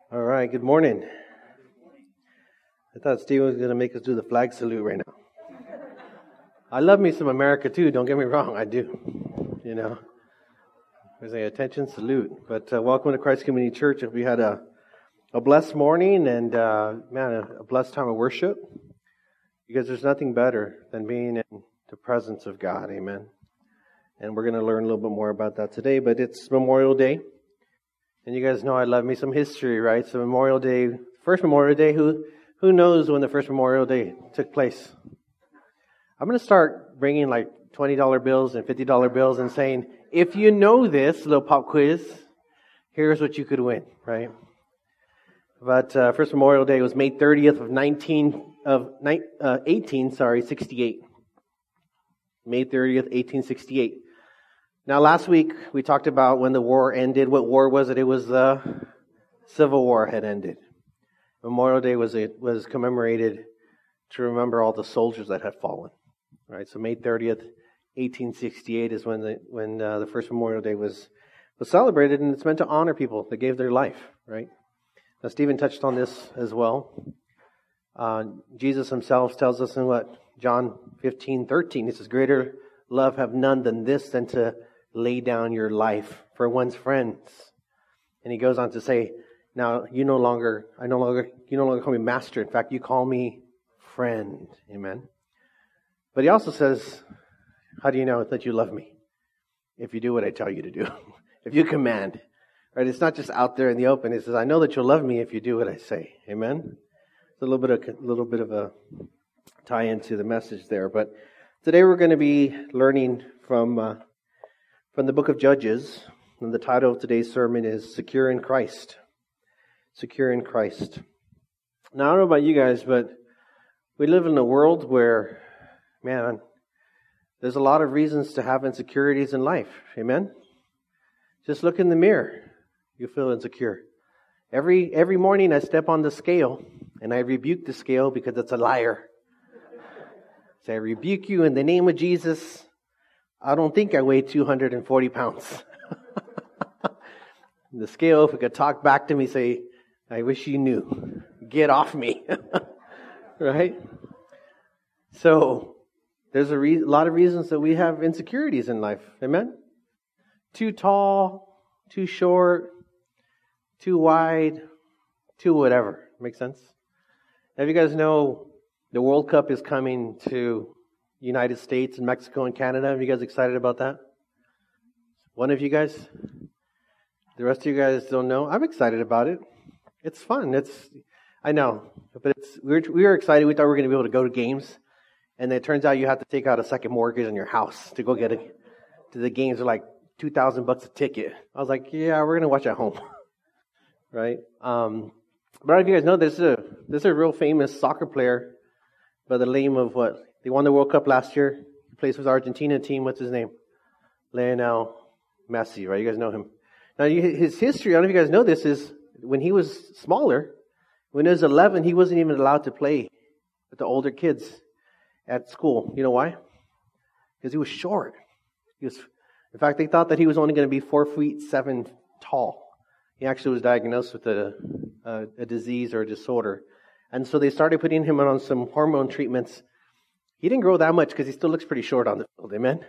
All right, good morning. I thought Steve was going to make us do the flag salute right now. I love me some America too, don't get me wrong, I do. You know, there's an attention salute. But welcome to Christ Community Church. If we had a blessed morning and, a blessed time of worship, because there's nothing better than being in the presence of God, amen. And we're going to learn a little bit more about that today, but it's Memorial Day. And you guys know I love me some history, right? So Memorial Day, first Memorial Day, who knows when the first Memorial Day took place? I'm going to start bringing like $20 bills and $50 bills and saying, if you know this little pop quiz, here's what you could win, right? But first Memorial Day was May 30th of 1868. May 30th, 1868. Now, last week, we talked about when the war ended. What war was it? It was the Civil War had ended. Memorial Day was commemorated to remember all the soldiers that had fallen. Right. So May 30th, 1868 is when the first Memorial Day was celebrated, and it's meant to honor people that gave their life. Right. Now, Stephen touched on this as well. Jesus himself tells us in John 15:13. He says, "Greater love have none than this, than to lay down your life for one's friends." And he goes on to say, "Now you no longer call me master. In fact, you call me friend." Amen. But he also says, "How do you know that you love me? If you do what I tell you to do, if you command." Right? It's not just out there in the open. He says, "I know that you'll love me if you do what I say." Amen. It's a little bit of a tie into the message there, but today we're going to be learning from the book of Judges, and the title of today's sermon is Secure in Christ. Secure in Christ. Now, I don't know about you guys, but we live in a world where, there's a lot of reasons to have insecurities in life. Amen? Just look in the mirror. You feel insecure. Every morning I step on the scale, and I rebuke the scale because it's a liar. So I rebuke you in the name of Jesus. I don't think I weigh 240 pounds. The scale, if it could talk back to me, say, "I wish you knew. Get off me." Right? So, there's a lot of reasons that we have insecurities in life. Amen? Too tall, too short, too wide, too whatever. Make sense? Now, if you guys know, the World Cup is coming to United States and Mexico and Canada. Are you guys excited about that? One of you guys? The rest of you guys don't know? I'm excited about it. It's fun. I know, but we were excited. We thought we were going to be able to go to games, and it turns out you have to take out a second mortgage on your house to go get it. To the games are like $2,000 a ticket. I was like, yeah, we're going to watch at home, right? But I don't know if you guys know, there's a real famous soccer player by the name of they won the World Cup last year. He plays for the Argentina team. What's his name? Lionel Messi, right? You guys know him. Now, his history, I don't know if you guys know this, is when he was smaller, when he was 11, he wasn't even allowed to play with the older kids at school. You know why? Because he was short. In fact, they thought that he was only going to be 4'7" tall. He actually was diagnosed with a disease or a disorder. And so they started putting him on some hormone treatments. He didn't grow that much because he still looks pretty short on the field. Amen?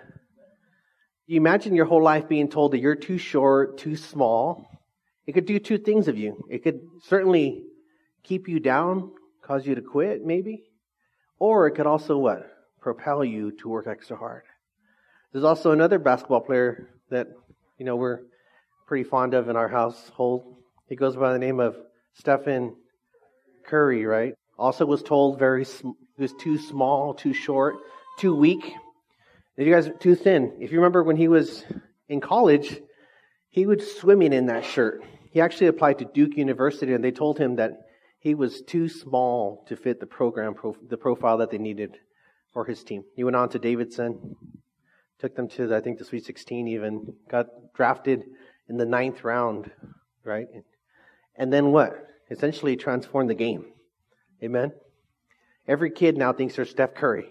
You imagine your whole life being told that you're too short, too small. It could do two things of you. It could certainly keep you down, cause you to quit, maybe. Or it could also propel you to work extra hard. There's also another basketball player that, we're pretty fond of in our household. He goes by the name of Stephen Curry, right? Also was told he was too small, too short, too weak. If you guys too thin. If you remember when he was in college, he was swimming in that shirt. He actually applied to Duke University, and they told him that he was too small to fit the the profile that they needed for his team. He went on to Davidson, took them to, I think, the Sweet 16 even, got drafted in the 9th round, right? And then essentially transformed the game. Amen? Every kid now thinks they're Steph Curry.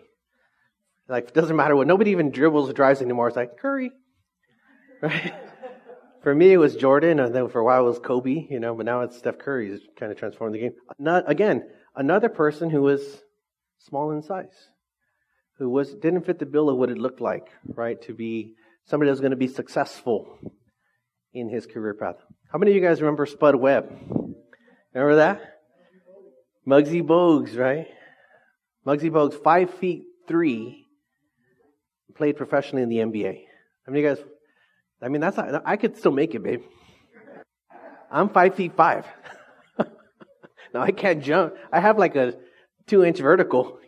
Like, it doesn't matter what. Nobody even dribbles or drives anymore. It's like, Curry. Right? For me, it was Jordan, and then for a while it was Kobe, but now it's Steph Curry who's kind of transformed the game. Another person who was small in size, who didn't fit the bill of what it looked like, right, to be somebody that's going to be successful in his career path. How many of you guys remember Spud Webb? Remember that? Muggsy Bogues, right? Muggsy Bogues, 5'3", played professionally in the NBA. How many of you guys? I could still make it, babe. I'm 5'5". No, I can't jump. I have like a 2-inch vertical,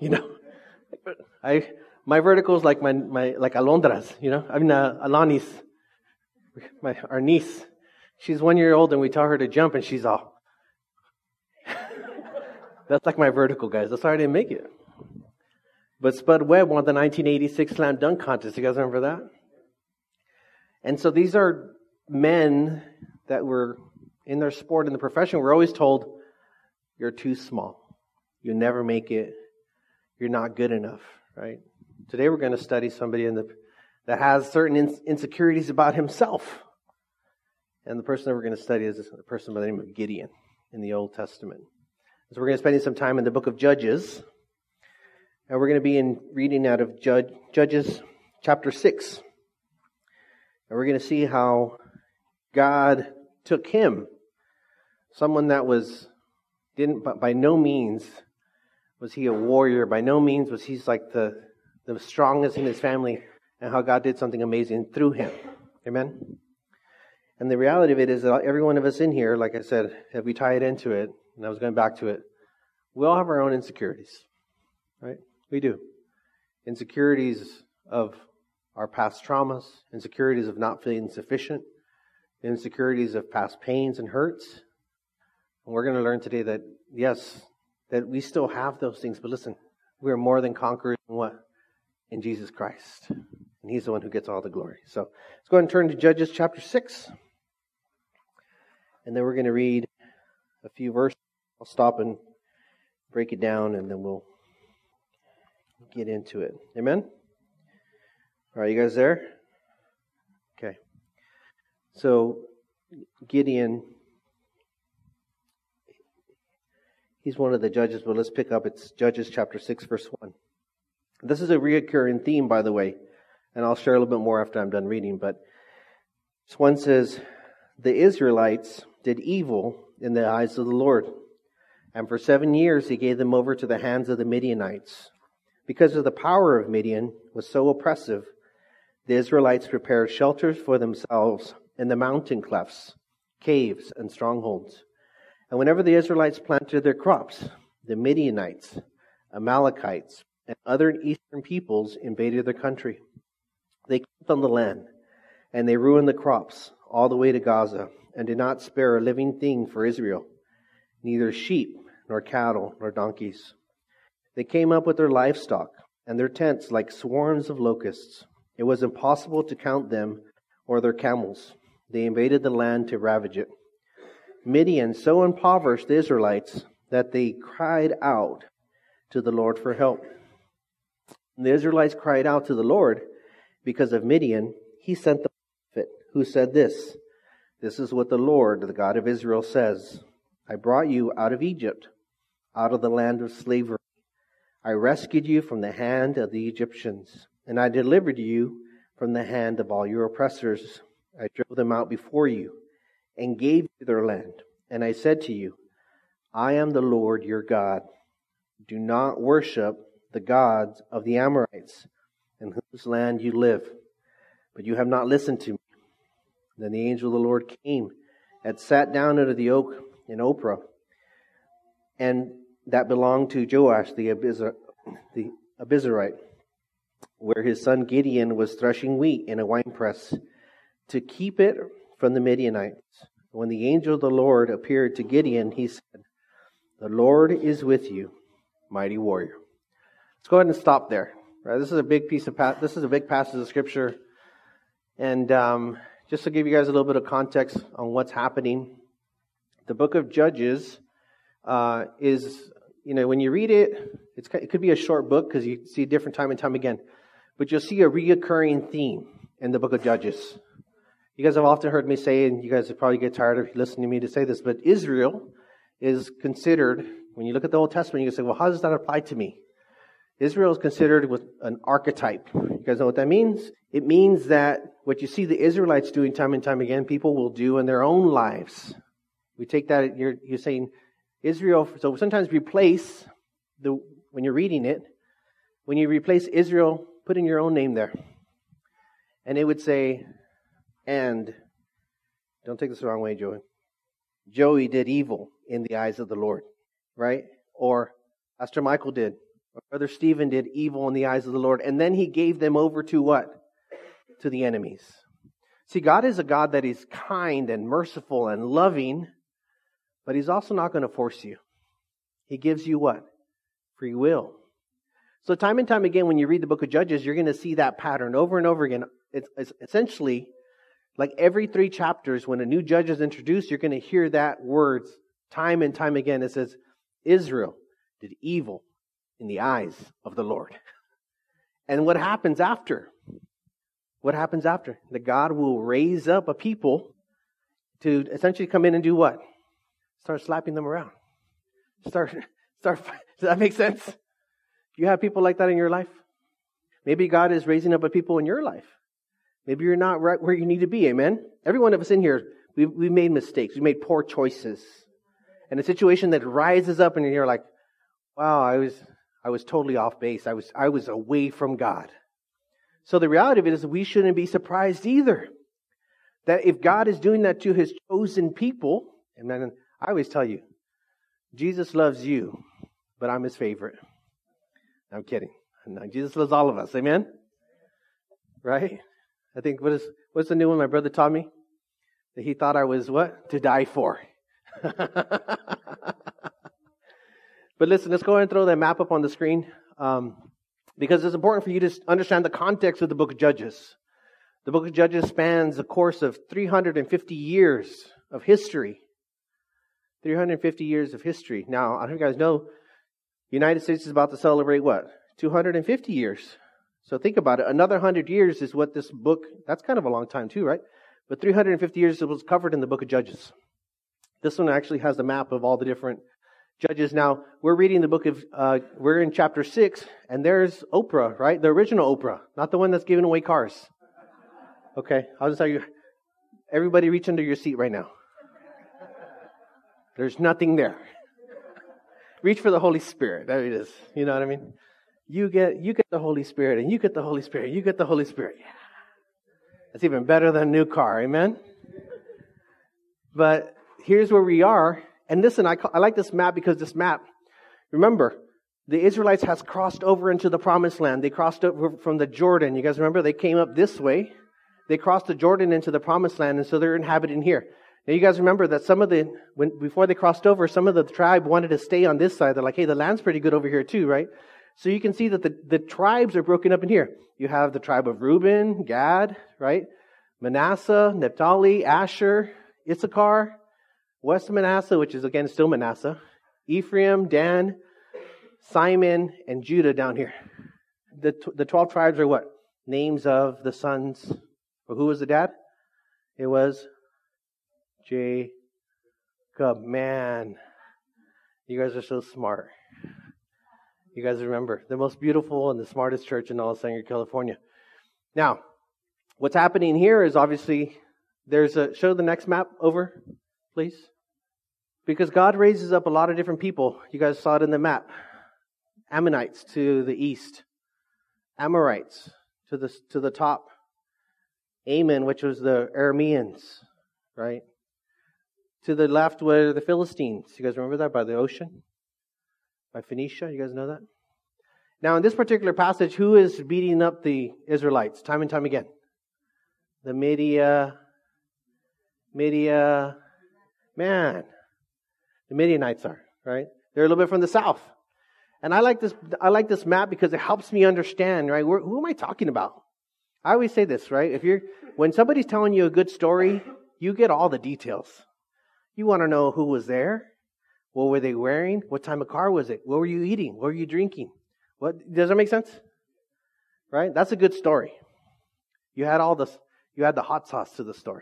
My vertical is like my like Alondra's, Alani's, our niece. She's 1 year old and we tell her to jump and she's all. That's like my vertical, guys. That's why I didn't make it. But Spud Webb won the 1986 slam dunk contest. You guys remember that? And so these are men that were in their sport, in the profession. We're always told, you're too small. You'll never make it. You're not good enough, right? Today we're going to study somebody that has certain insecurities about himself. And the person that we're going to study is a person by the name of Gideon in the Old Testament. So we're going to spend some time in the book of Judges. And we're going to be reading out of Judges chapter 6. And we're going to see how God took him, someone that by no means was he a warrior. By no means was he like the strongest in his family, and how God did something amazing through him. Amen? And the reality of it is that every one of us in here, like I said, if we tie it into it, and I was going back to it, we all have our own insecurities, right? We do. Insecurities of our past traumas, insecurities of not feeling sufficient, insecurities of past pains and hurts. And we're going to learn today that, yes, that we still have those things, but listen, we are more than conquerors in what? In Jesus Christ. And He's the one who gets all the glory. So let's go ahead and turn to Judges chapter 6. And then we're going to read a few verses. I'll stop and break it down, and then we'll get into it. Amen? All right, you guys there? Okay. So, Gideon, he's one of the judges, but let's pick up. It's Judges chapter 6, verse 1. This is a recurring theme, by the way, and I'll share a little bit more after I'm done reading, but this one says, the Israelites did evil in the eyes of the Lord, and for 7 years He gave them over to the hands of the Midianites. Because of the power of Midian was so oppressive, the Israelites prepared shelters for themselves in the mountain clefts, caves, and strongholds. And whenever the Israelites planted their crops, the Midianites, Amalekites, and other eastern peoples invaded their country. They camped on the land, and they ruined the crops all the way to Gaza, and did not spare a living thing for Israel, neither sheep, nor cattle, nor donkeys. They came up with their livestock and their tents like swarms of locusts. It was impossible to count them or their camels. They invaded the land to ravage it. Midian so impoverished the Israelites that they cried out to the Lord for help. When the Israelites cried out to the Lord because of Midian, He sent the prophet who said this, "This is what the Lord, the God of Israel, says. I brought you out of Egypt, out of the land of slavery. I rescued you from the hand of the Egyptians, and I delivered you from the hand of all your oppressors. I drove them out before you and gave you their land. And I said to you, I am the Lord your God. Do not worship the gods of the Amorites, in whose land you live. But you have not listened to me." Then the angel of the Lord came and sat down under the oak in Ophrah, and that belonged to Joash the Abiezrite, where his son Gideon was threshing wheat in a winepress to keep it from the Midianites. When the angel of the Lord appeared to Gideon, he said, "The Lord is with you, mighty warrior." Let's go ahead and stop there. Right, this is a big passage of scripture, and just to give you guys a little bit of context on what's happening, the book of Judges is, when you read it, it could be a short book because you see different time and time again, but you'll see a reoccurring theme in the book of Judges. You guys have often heard me say, and you guys probably get tired of listening to me to say this, but Israel is considered, when you look at the Old Testament, you can say, well, how does that apply to me? Israel is considered with an archetype. You guys know what that means? It means that what you see the Israelites doing time and time again, people will do in their own lives. We take that, you're saying Israel, so sometimes replace, when you're reading it, when you replace Israel, put in your own name there. And it would say, and, don't take this the wrong way, Joey. Joey did evil in the eyes of the Lord, right? Or Pastor Michael did. Or Brother Stephen did evil in the eyes of the Lord. And then he gave them over to what? To the enemies. See, God is a God that is kind and merciful and loving, but He's also not going to force you. He gives you what? Free will. So time and time again, when you read the book of Judges, you're going to see that pattern over and over again. It's essentially like every 3 chapters, when a new judge is introduced, you're going to hear that words time and time again. It says, Israel did evil in the eyes of the Lord. And what happens after? What happens after? That God will raise up a people to essentially come in and do what? Start slapping them around. Start. Does that make sense? You have people like that in your life? Maybe God is raising up a people in your life. Maybe you're not right where you need to be. Amen? Every one of us in here, we've made mistakes. We've made poor choices. And a situation that rises up and you're like, wow, I was totally off base. I was away from God. So the reality of it is we shouldn't be surprised either. That if God is doing that to His chosen people, and then I always tell you, Jesus loves you, but I'm His favorite. I'm kidding. No, Jesus loves all of us. Amen? Right? I think, what's the new one my brother taught me? That he thought I was what? To die for. But listen, let's go ahead and throw that map up on the screen. Because it's important for you to understand the context of the book of Judges. The book of Judges spans a course of 350 years of history. 350 years of history. Now, I don't know if you guys know, the United States is about to celebrate what? 250 years. So think about it. Another 100 years is what this book, that's kind of a long time too, right? But 350 years was covered in the book of Judges. This one actually has the map of all the different judges. Now, we're reading the book of, we're in chapter 6, and there's Oprah, right? The original Oprah, not the one that's giving away cars. Okay, I'll just tell you, everybody reach under your seat right now. There's nothing there. Reach for the Holy Spirit. There it is. You know what I mean? You get the Holy Spirit, and you get the Holy Spirit, you get the Holy Spirit. Yeah. That's even better than a new car. Amen? But here's where we are. And listen, I like this map because this map, remember, the Israelites has crossed over into the promised land. They crossed over from the Jordan. You guys remember? They came up this way. They crossed the Jordan into the promised land, and so they're inhabiting here. Now you guys remember that before they crossed over, some of the tribe wanted to stay on this side. They're like, hey, the land's pretty good over here too, right? So you can see that the tribes are broken up in here. You have the tribe of Reuben, Gad, right? Manasseh, Naphtali, Asher, Issachar, West Manasseh, which is again still Manasseh, Ephraim, Dan, Simon, and Judah down here. The 12 tribes are what? Names of the sons. Well, who was the dad? It was Jacob. Man, you guys are so smart. You guys remember the most beautiful and the smartest church in all of Sanger, California. Now, what's happening here is obviously show the next map over, please. Because God raises up a lot of different people. You guys saw it in the map. Ammonites to the east. Amorites to the top. Ammon, which was the Arameans, right? To the left were the Philistines. You guys remember that by the ocean? By Phoenicia. You guys know that? Now, in this particular passage, who is beating up the Israelites time and time again? The the Midianites are, right? They're a little bit from the south. And I like this map because it helps me understand, right? Who am I talking about? I always say this, right? When somebody's telling you a good story, you get all the details. You want to know who was there, what were they wearing, what type of car was it, what were you eating, what were you drinking? Does that make sense? Right? That's a good story. You had the hot sauce to the story.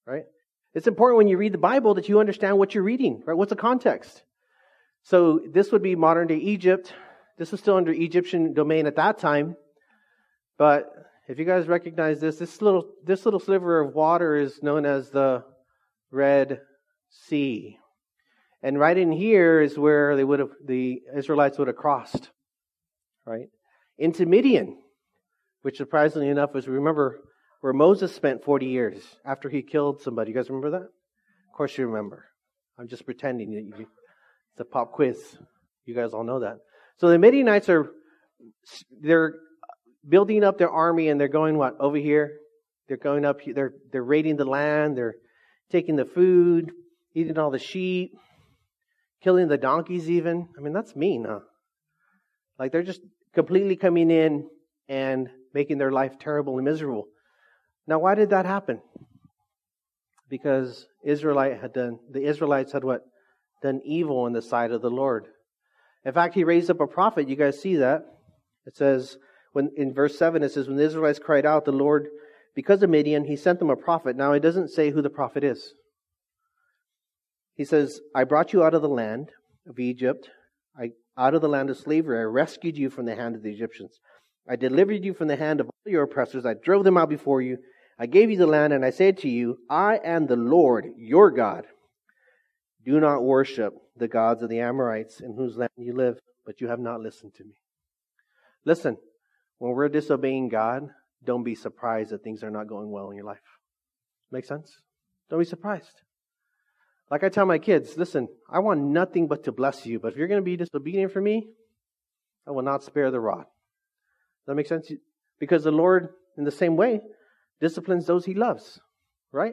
right? It's important when you read the Bible that you understand what you're reading, right? What's the context? So this would be modern day Egypt. This was still under Egyptian domain at that time. But if you guys recognize this little sliver of water is known as the Red Sea. And right in here is where the Israelites would have crossed, right? Into Midian, which surprisingly enough was, remember, where Moses spent 40 years after he killed somebody. You guys remember that? Of course you remember. I'm just pretending that it's a pop quiz. You guys all know that. So the Midianites they're building up their army, and they're going what? Over here. They're going up, they're raiding the land, they're taking the food, eating all the sheep, killing the donkeys even. I mean, that's mean, huh? Like, they're just completely coming in and making their life terrible and miserable. Now, why did that happen? Because the Israelites had what? Done evil in the sight of the Lord. In fact, He raised up a prophet. You guys see that? It says, in verse 7, it says, when the Israelites cried out, the Lord, because of Midian, He sent them a prophet. Now, it doesn't say who the prophet is. He says, I brought you out of the land of Egypt, out of the land of slavery. I rescued you from the hand of the Egyptians. I delivered you from the hand of all your oppressors. I drove them out before you. I gave you the land, and I said to you, I am the Lord, your God. Do not worship the gods of the Amorites in whose land you live, but you have not listened to me. Listen, when we're disobeying God, don't be surprised that things are not going well in your life. Make sense? Don't be surprised. Like I tell my kids, listen, I want nothing but to bless you, but if you're going to be disobedient for me, I will not spare the rod. Does that make sense? Because the Lord, in the same way, disciplines those He loves, right?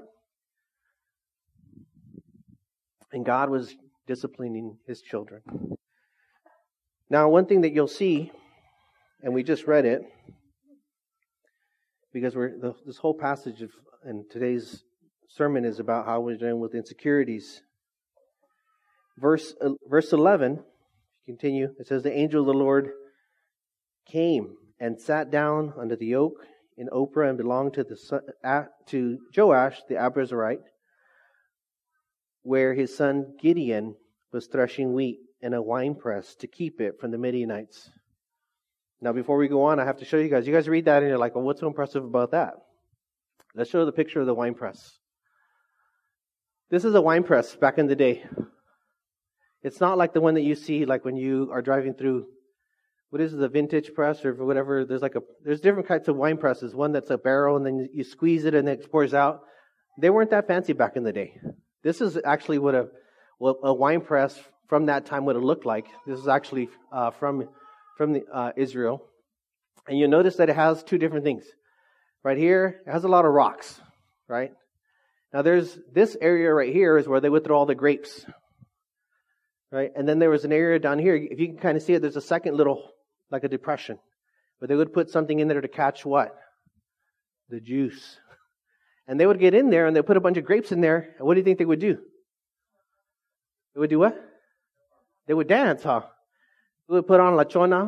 And God was disciplining His children. Now, one thing that you'll see, and we just read it, because this whole passage in today's sermon is about how we're dealing with insecurities. Verse 11, continue, it says, the angel of the Lord came and sat down under the oak in Ophrah and belonged to Joash the Abiezrite, where his son Gideon was threshing wheat in a winepress to keep it from the Midianites. Now, before we go on, I have to show you guys. You guys read that and you're like, well, what's so impressive about that? Let's show the picture of the winepress. This is a winepress back in the day. It's not like the one that you see like when you are driving through, what is it, the vintage press or whatever. There's different kinds of wine presses. One that's a barrel and then you squeeze it and it pours out. They weren't that fancy back in the day. This is actually what a wine press from that time would have looked like. This is actually from Israel. And you'll notice that it has two different things. Right here, it has a lot of rocks, right? Now there's this area right here is where they would throw all the grapes, right? And then there was an area down here. If you can kind of see it, there's a second little, like a depression, where they would put something in there to catch what? The juice. And they would get in there and they'd put a bunch of grapes in there. And what do you think they would do? They would do what? They would dance, huh? They would put on La Chona.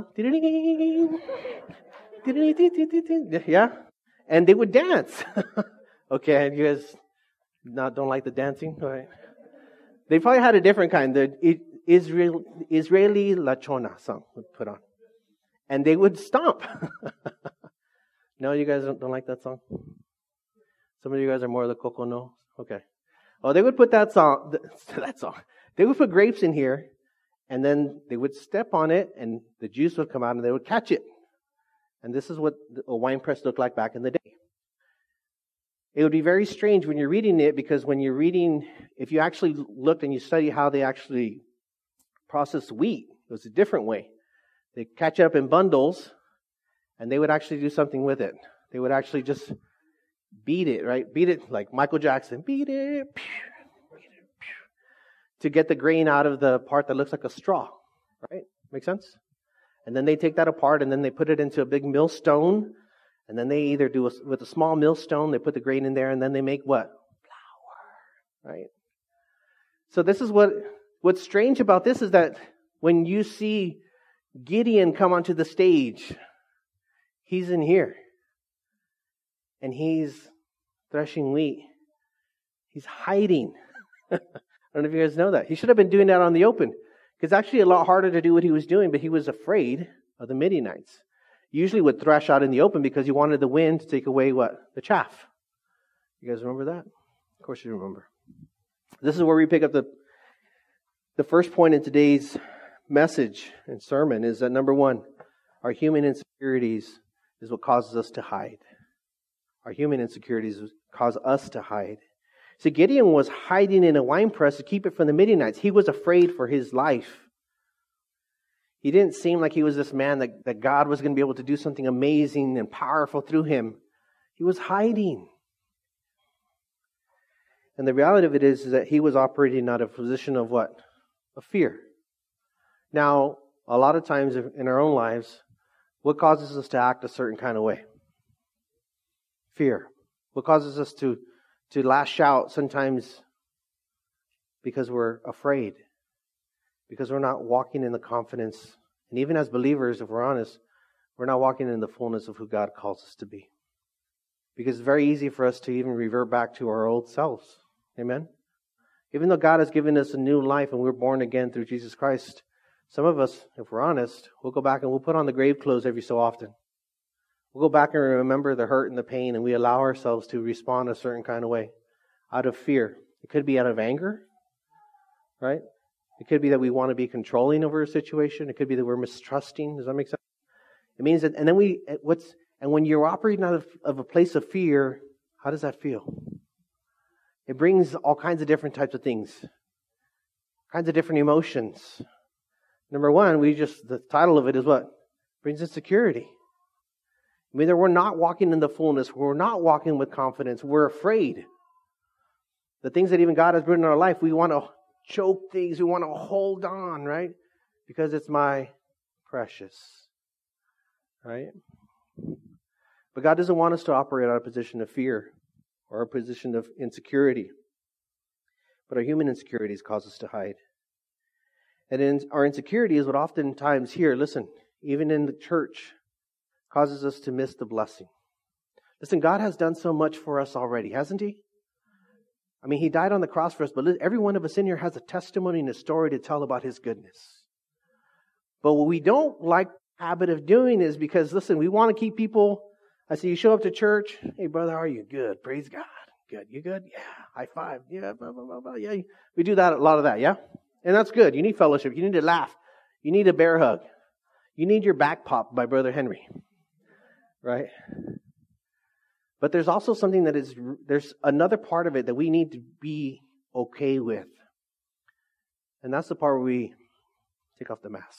Yeah? And they would dance. Okay, you guys don't like the dancing? All right. They probably had a different kind. The Israeli La Chona song would put on. And they would stomp. No, you guys don't like that song? Some of you guys are more of the Kokono. Okay. Oh, they would put that song. They would put grapes in here, and then they would step on it, and the juice would come out, and they would catch it. And this is what a wine press looked like back in the day. It would be very strange when you're reading it, because when you're reading, if you actually looked and you study how they actually process wheat, it was a different way. They catch it up in bundles, and they would actually do something with it. They would actually just beat it, right? Beat it like Michael Jackson. Beat it. To get the grain out of the part that looks like a straw, right? Make sense? And then they take that apart and then they put it into a big millstone. And then they either do with a small millstone, they put the grain in there and then they make what? Flour, right? So this is what's strange about this is that when you see Gideon come onto the stage, he's in here. And he's threshing wheat. He's hiding. I don't know if you guys know that. He should have been doing that on the open. It's actually a lot harder to do what he was doing, but he was afraid of the Midianites. He usually would thresh out in the open because he wanted the wind to take away what? The chaff. You guys remember that? Of course you remember. This is where we pick up the first point in today's message and sermon is that number one, our human insecurities is what causes us to hide. Our human insecurities cause us to hide. So Gideon was hiding in a wine press to keep it from the Midianites. He was afraid for his life. He didn't seem like he was this man that God was going to be able to do something amazing and powerful through him. He was hiding. And the reality of it is that he was operating out of a position of what? Of fear. Now, a lot of times in our own lives, what causes us to act a certain kind of way? Fear. What causes us to lash out sometimes because we're afraid. Because we're not walking in the confidence. And even as believers, if we're honest, we're not walking in the fullness of who God calls us to be. Because it's very easy for us to even revert back to our old selves. Amen? Even though God has given us a new life and we're born again through Jesus Christ, some of us, if we're honest, we'll go back and we'll put on the grave clothes every so often. We'll go back and remember the hurt and the pain, and we allow ourselves to respond a certain kind of way out of fear. It could be out of anger, right? It could be that we want to be controlling over a situation. It could be that we're mistrusting. Does that make sense? It means that, and then when you're operating out of a place of fear, how does that feel? It brings all kinds of different types of things, kinds of different emotions. Number one, the title of it is what? Brings insecurity. I mean, that we're not walking in the fullness. We're not walking with confidence. We're afraid. The things that even God has put in our life, we want to choke things. We want to hold on, right? Because it's my precious, right? But God doesn't want us to operate out of a position of fear or a position of insecurity. But our human insecurities cause us to hide. And our insecurity is what oftentimes here, listen, even in the church, causes us to miss the blessing. Listen, God has done so much for us already, hasn't He? I mean, He died on the cross for us, but every one of us in here has a testimony and a story to tell about His goodness. But what we don't like the habit of doing is because, listen, we want to keep people. I say, you show up to church. Hey, brother, how are you? Good. Praise God. Good. You good? Yeah. High five. Yeah. Blah, blah, blah, blah. Yeah. We do that, a lot of that. Yeah. And that's good. You need fellowship. You need to laugh. You need a bear hug. You need your back popped by Brother Henry. Right? But there's also something there's another part of it that we need to be okay with. And that's the part where we take off the mask.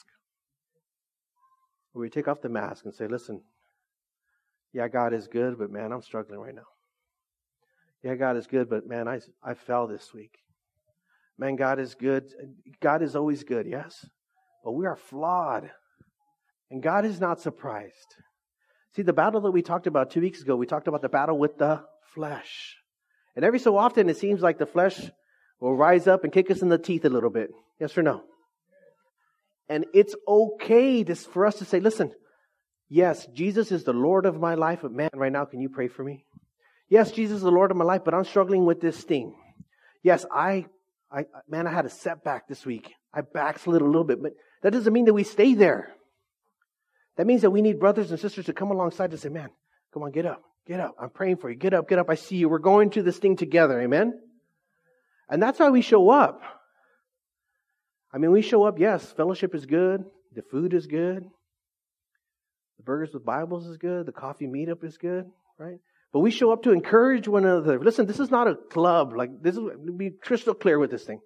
Where we take off the mask and say, listen, yeah, God is good, but man, I'm struggling right now. Yeah, God is good, but man, I fell this week. Man, God is good. God is always good, yes. But we are flawed. And God is not surprised. See, the battle that we talked about 2 weeks ago, we talked about the battle with the flesh. And every so often, it seems like the flesh will rise up and kick us in the teeth a little bit. Yes or no? And it's okay for us to say, listen, yes, Jesus is the Lord of my life, but man, right now, can you pray for me? Yes, Jesus is the Lord of my life, but I'm struggling with this thing. Yes, I had a setback this week. I backslid a little bit, but that doesn't mean that we stay there. That means that we need brothers and sisters to come alongside to say, man, come on, get up. I'm praying for you. Get up. I see you. We're going to this thing together. Amen? And that's how we show up. I mean, we show up, yes, fellowship is good. The food is good. The burgers with Bibles is good. The coffee meetup is good, right? But we show up to encourage one another. Listen, this is not a club. Be crystal clear with this thing.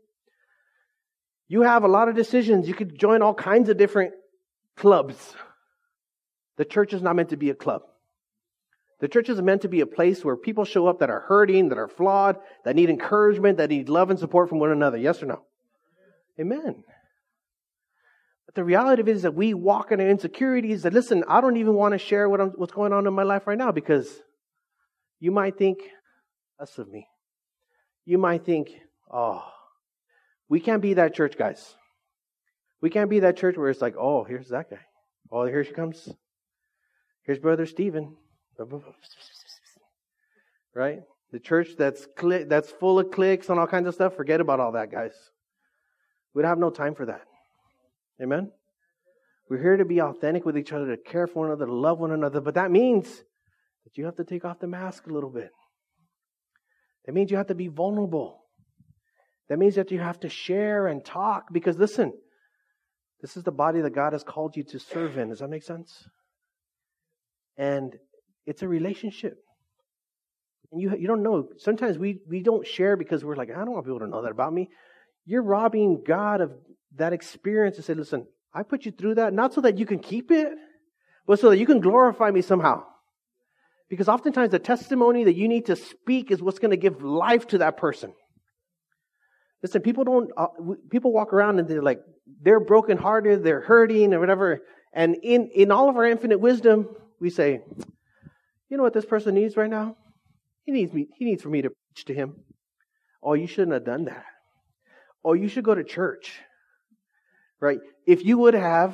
You have a lot of decisions. You could join all kinds of different clubs. The church is not meant to be a club. The church is meant to be a place where people show up that are hurting, that are flawed, that need encouragement, that need love and support from one another. Yes or no? Amen. But the reality of it is that we walk in our insecurities that, listen, I don't even want to share what's going on in my life right now because you might think less of me. You might think, oh, we can't be that church, guys. We can't be that church where it's like, oh, here's that guy. Oh, here she comes. Here's Brother Stephen. Right? The church that's full of cliques and all kinds of stuff, forget about all that, guys. We'd have no time for that. Amen? We're here to be authentic with each other, to care for one another, to love one another. But that means that you have to take off the mask a little bit. That means you have to be vulnerable. That means that you have to share and talk. Because listen, this is the body that God has called you to serve in. Does that make sense? And it's a relationship. And you don't know. Sometimes we don't share because we're like, I don't want people to know that about me. You're robbing God of that experience to say, listen, I put you through that, not so that you can keep it, but so that you can glorify me somehow. Because oftentimes the testimony that you need to speak is what's going to give life to that person. Listen, people walk around and they're brokenhearted, they're hurting or whatever. And in all of our infinite wisdom, we say, you know what this person needs right now? He needs for me to preach to him. Oh, you shouldn't have done that. Oh, you should go to church. Right? If you wouldn't have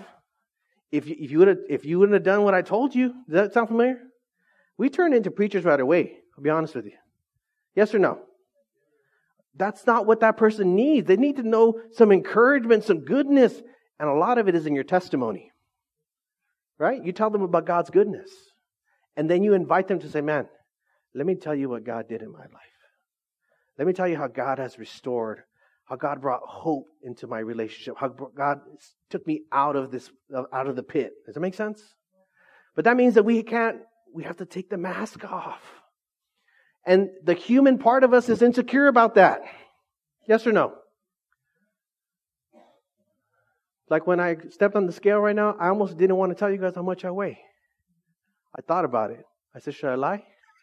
done what I told you, does that sound familiar? We turn into preachers right away. I'll be honest with you. Yes or no? That's not what that person needs. They need to know some encouragement, some goodness, and a lot of it is in your testimony. Right? You tell them about God's goodness. And then you invite them to say, man, let me tell you what God did in my life. Let me tell you how God has restored, how God brought hope into my relationship, how God took me out of the pit. Does that make sense? But that means that we have to take the mask off. And the human part of us is insecure about that. Yes or no? Like when I stepped on the scale right now, I almost didn't want to tell you guys how much I weigh. I thought about it. I said, should I lie?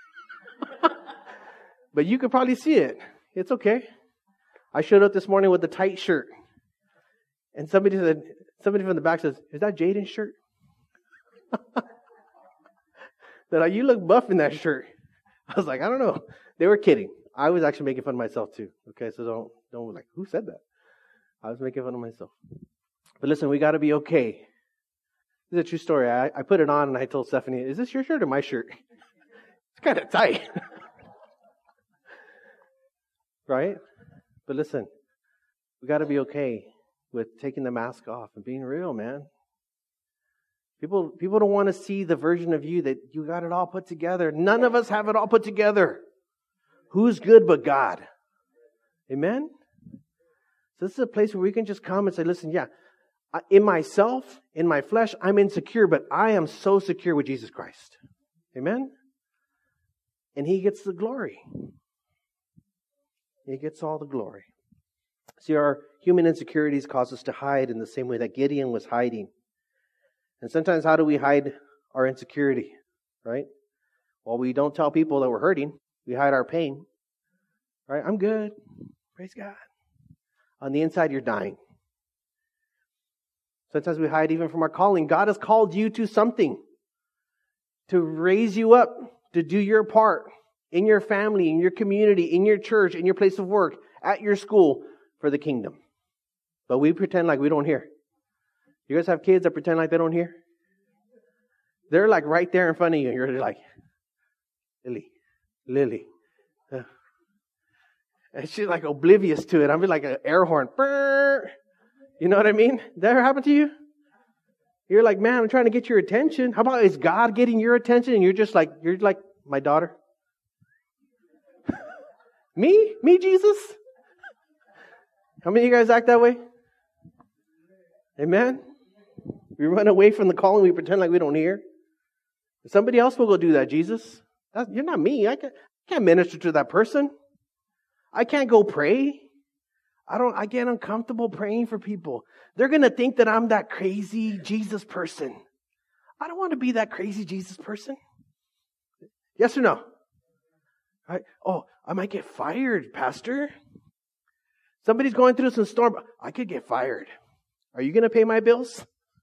But you could probably see it. It's okay. I showed up this morning with a tight shirt. And somebody from the back says, is that Jaden's shirt? That you look buff in that shirt. I was like, I don't know. They were kidding. I was actually making fun of myself too. Okay, so don't like, who said that? I was making fun of myself. But listen, we got to be okay. This is a true story. I put it on and I told Stephanie, is this your shirt or my shirt? It's kind of tight. Right? But listen, we got to be okay with taking the mask off and being real, man. People don't want to see the version of you that you got it all put together. None of us have it all put together. Who's good but God? Amen? So this is a place where we can just come and say, listen, yeah, in myself, in my flesh, I'm insecure, but I am so secure with Jesus Christ. Amen? And He gets the glory. He gets all the glory. See, our human insecurities cause us to hide in the same way that Gideon was hiding. And sometimes how do we hide our insecurity? Right? Well, we don't tell people that we're hurting. We hide our pain. Right? I'm good. Praise God. On the inside, you're dying. Sometimes we hide even from our calling. God has called you to something. To raise you up. To do your part. In your family, in your community, in your church, in your place of work, at your school, for the kingdom. But we pretend like we don't hear. You guys have kids that pretend like they don't hear? They're like right there in front of you. And you're like, Lily. And she's like oblivious to it. I'm like an air horn. Brr. You know what I mean? That ever happened to you? You're like, man, I'm trying to get your attention. How about is God getting your attention? And you're like my daughter. Me, Jesus? How many of you guys act that way? Amen? We run away from the calling. We pretend like we don't hear. Somebody else will go do that, Jesus. You're not me. I can't minister to that person. I can't go pray. I get uncomfortable praying for people. They're going to think that I'm that crazy Jesus person. I don't want to be that crazy Jesus person. Yes or no? Right? Oh, I might get fired, Pastor. Somebody's going through some storm. I could get fired. Are you going to pay my bills?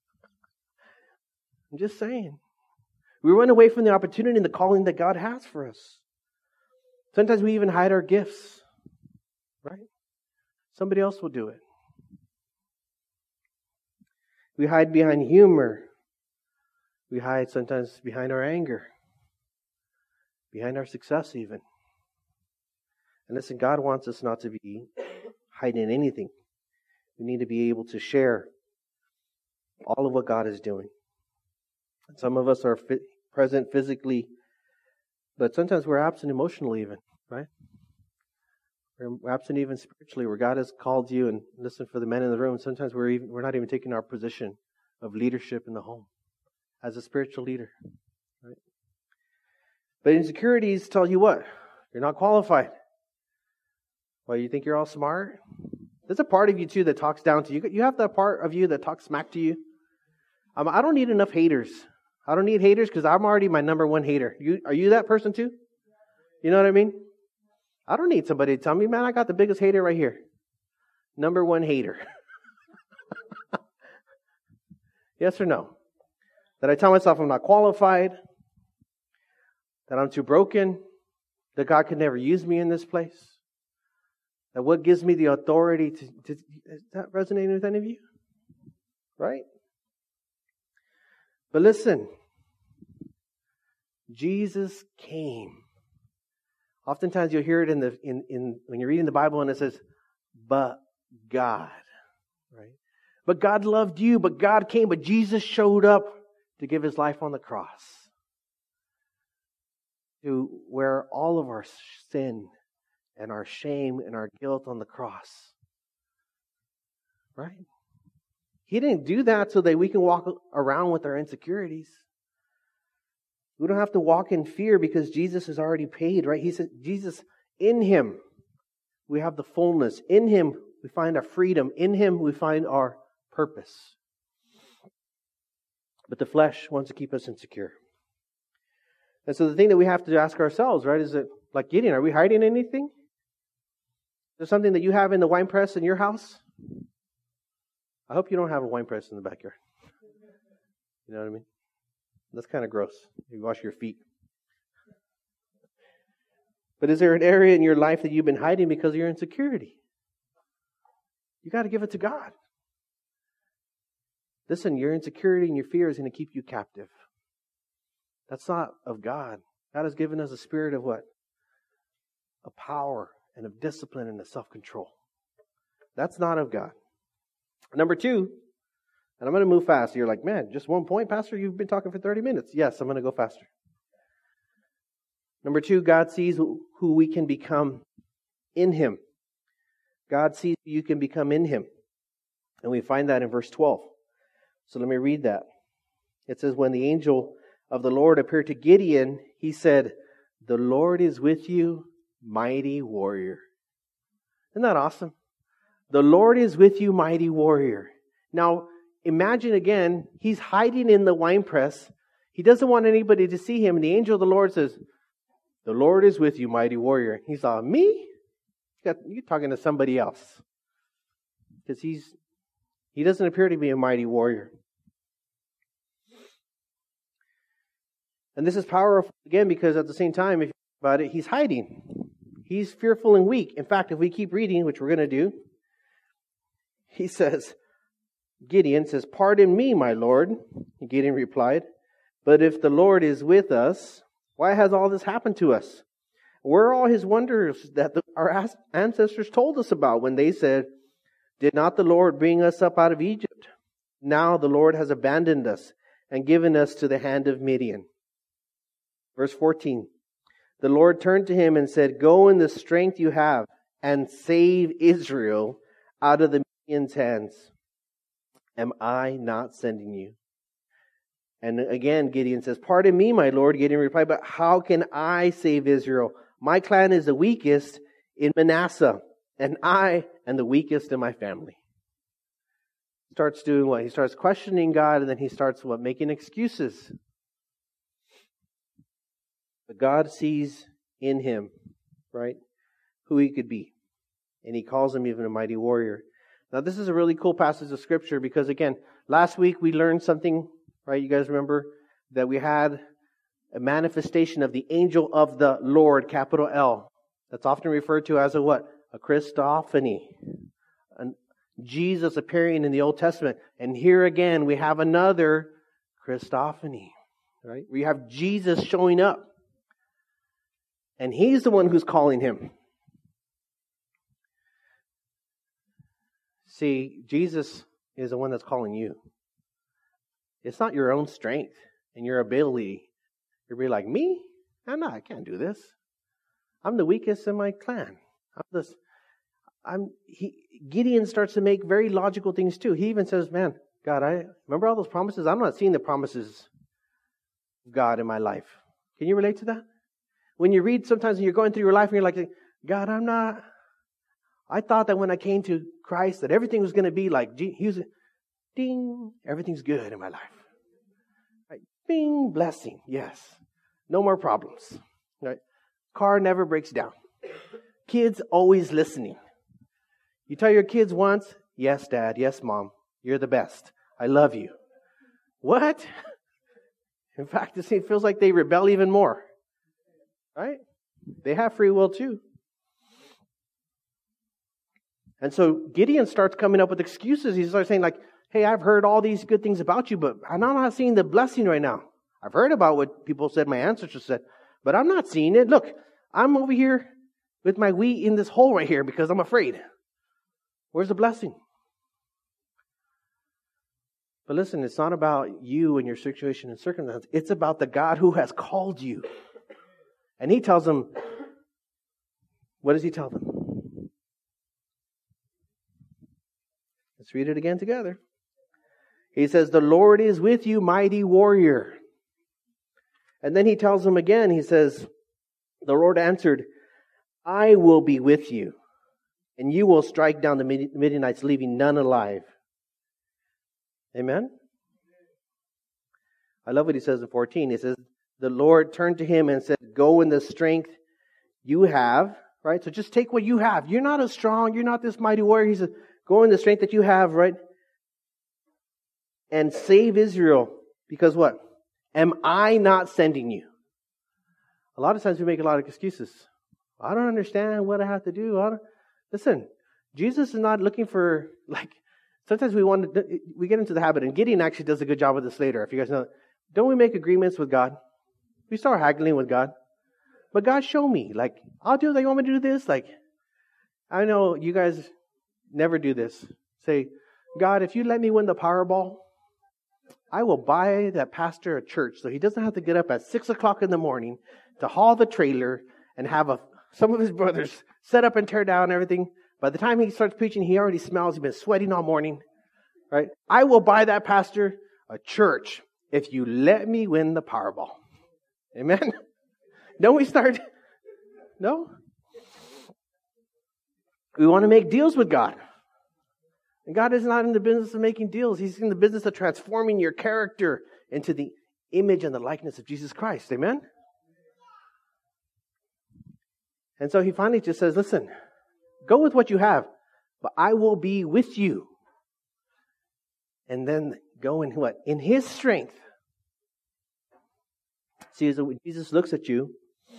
I'm just saying. We run away from the opportunity and the calling that God has for us. Sometimes we even hide our gifts. Right? Somebody else will do it. We hide behind humor. We hide sometimes behind our anger. Behind our success even. And listen, God wants us not to be hiding anything. We need to be able to share all of what God is doing. Some of us are present physically, but sometimes we're absent emotionally even, right? We're absent even spiritually, where God has called you. And listen, for the men in the room, sometimes we're not even taking our position of leadership in the home as a spiritual leader, right? But insecurities tell you what? You're not qualified. Well, you think you're all smart? There's a part of you too that talks down to you. You have that part of you that talks smack to you. I don't need enough haters. I don't need haters because I'm already my number one hater. Are you that person too? You know what I mean? I don't need somebody to tell me, man, I got the biggest hater right here. Number one hater. Yes or no? That I tell myself I'm not qualified, that I'm too broken, that God could never use me in this place, that what gives me the authority to is that resonating with any of you? Right? But listen, Jesus came. Oftentimes you'll hear it in when you're reading the Bible and it says, but God, right? But God loved you, but God came, but Jesus showed up to give His life on the cross, to wear all of our sin and our shame and our guilt on the cross, right? He didn't do that so that we can walk around with our insecurities. We don't have to walk in fear because Jesus has already paid, right? He said, Jesus, in Him, we have the fullness. In Him, we find our freedom. In Him, we find our purpose. But the flesh wants to keep us insecure. And so the thing that we have to ask ourselves, right, is that, like Gideon, are we hiding anything? Is there something that you have in the wine press in your house? I hope you don't have a wine press in the backyard. You know what I mean? That's kind of gross. You wash your feet. But is there an area in your life that you've been hiding because of your insecurity? You got to give it to God. Listen, your insecurity and your fear is going to keep you captive. That's not of God. God has given us a spirit of what? Of power and of discipline and of self-control. That's not of God. Number two, and I'm going to move fast. You're like, man, just one point, Pastor? You've been talking for 30 minutes. Yes, I'm going to go faster. Number two, God sees who we can become in Him. God sees who you can become in Him. And we find that in verse 12. So let me read that. It says, when the angel of the Lord appeared to Gideon, he said, the Lord is with you, mighty warrior. Isn't that awesome? The Lord is with you, mighty warrior. Now, imagine again, he's hiding in the winepress. He doesn't want anybody to see him. And the angel of the Lord says, the Lord is with you, mighty warrior. He thought, me? You're talking to somebody else. Because he doesn't appear to be a mighty warrior. And this is powerful again because at the same time, if you think about it, he's hiding. He's fearful and weak. In fact, if we keep reading, which we're going to do, he says, Gideon says, pardon me, my Lord. And Gideon replied, but if the Lord is with us, why has all this happened to us? Where are all His wonders that our ancestors told us about when they said, did not the Lord bring us up out of Egypt? Now the Lord has abandoned us and given us to the hand of Midian. Verse 14, the Lord turned to him and said, go in the strength you have and save Israel out of the Midian's hands. Am I not sending you? And again, Gideon says, pardon me, my Lord. Gideon replied, but how can I save Israel? My clan is the weakest in Manasseh, and I am the weakest in my family. Starts doing what? He starts questioning God, and then he starts what? Making excuses. But God sees in him, right, who he could be. And He calls him even a mighty warrior. Now, this is a really cool passage of Scripture because, again, last week we learned something, right? You guys remember that we had a manifestation of the angel of the Lord, capital L. That's often referred to as a what? A Christophany. Jesus appearing in the Old Testament. And here again, we have another Christophany, right? We have Jesus showing up. And He's the one who's calling him. See, Jesus is the one that's calling you. It's not your own strength and your ability. You'll be like, me? I can't do this. I'm the weakest in my clan. Gideon starts to make very logical things too. He even says, man, God, I remember all those promises? I'm not seeing the promises of God in my life. Can you relate to that? When you read, sometimes when you're going through your life and you're like, God, I thought that when I came to Christ that everything was going to be like, ding, everything's good in my life. Right? Bing, blessing, yes. No more problems. Right? Car never breaks down. Kids always listening. You tell your kids once, yes, Dad, yes, Mom, you're the best. I love you. What? In fact, it feels like they rebel even more. Right? They have free will too. And so Gideon starts coming up with excuses. He starts saying like, hey, I've heard all these good things about you, but I'm not seeing the blessing right now. I've heard about what people said, my ancestors said, but I'm not seeing it. Look, I'm over here with my wheat in this hole right here because I'm afraid. Where's the blessing? But listen, it's not about you and your situation and circumstance. It's about the God who has called you. And he tells them, what does he tell them? Let's read it again together. He says, the Lord is with you, mighty warrior. And then he tells them again, he says, the Lord answered, I will be with you, and you will strike down the Midianites, leaving none alive. Amen? I love what he says in 14. He says, the Lord turned to him and said, go in the strength you have. Right? So just take what you have. You're not as strong. You're not this mighty warrior. He says, go in the strength that you have, right? And save Israel. Because what? Am I not sending you? A lot of times we make a lot of excuses. I don't understand what I have to do. Listen, Jesus is not looking for, sometimes we get into the habit, and Gideon actually does a good job with this later. If you guys know, don't we make agreements with God? We start haggling with God. But God, show me. I'll do it. You want me to do this? I know you guys never do this. Say, God, if you let me win the Powerball, I will buy that pastor a church so he doesn't have to get up at 6 o'clock in the morning to haul the trailer and have some of his brothers set up and tear down everything. By the time he starts preaching, he already smells. He's been sweating all morning. Right? I will buy that pastor a church if you let me win the Powerball. Amen? Don't we start? No? We want to make deals with God. And God is not in the business of making deals. He's in the business of transforming your character into the image and the likeness of Jesus Christ. Amen? And so he finally just says, listen, go with what you have, but I will be with you. And then go in what? In his strength. See, as Jesus looks at you,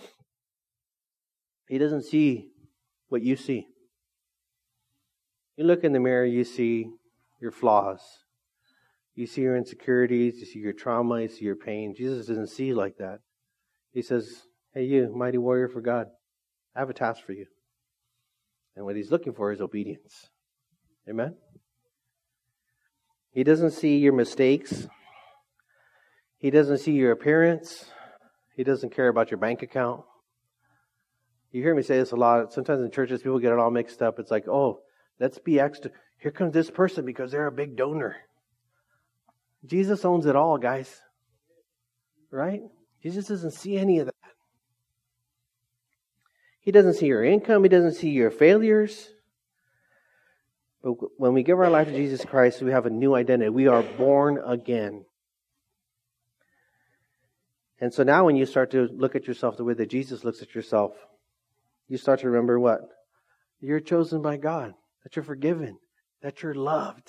he doesn't see what you see. You look in the mirror, you see your flaws. You see your insecurities, you see your trauma, you see your pain. Jesus doesn't see you like that. He says, hey, you, mighty warrior for God, I have a task for you. And what he's looking for is obedience. Amen? He doesn't see your mistakes. He doesn't see your appearance. He doesn't care about your bank account. You hear me say this a lot. Sometimes in churches, people get it all mixed up. It's like, oh, let's be extra. Here comes this person because they're a big donor. Jesus owns it all, guys. Right? Jesus doesn't see any of that. He doesn't see your income. He doesn't see your failures. But when we give our life to Jesus Christ, we have a new identity. We are born again. And so now when you start to look at yourself the way that Jesus looks at yourself, you start to remember what? You're chosen by God. That you're forgiven. That you're loved.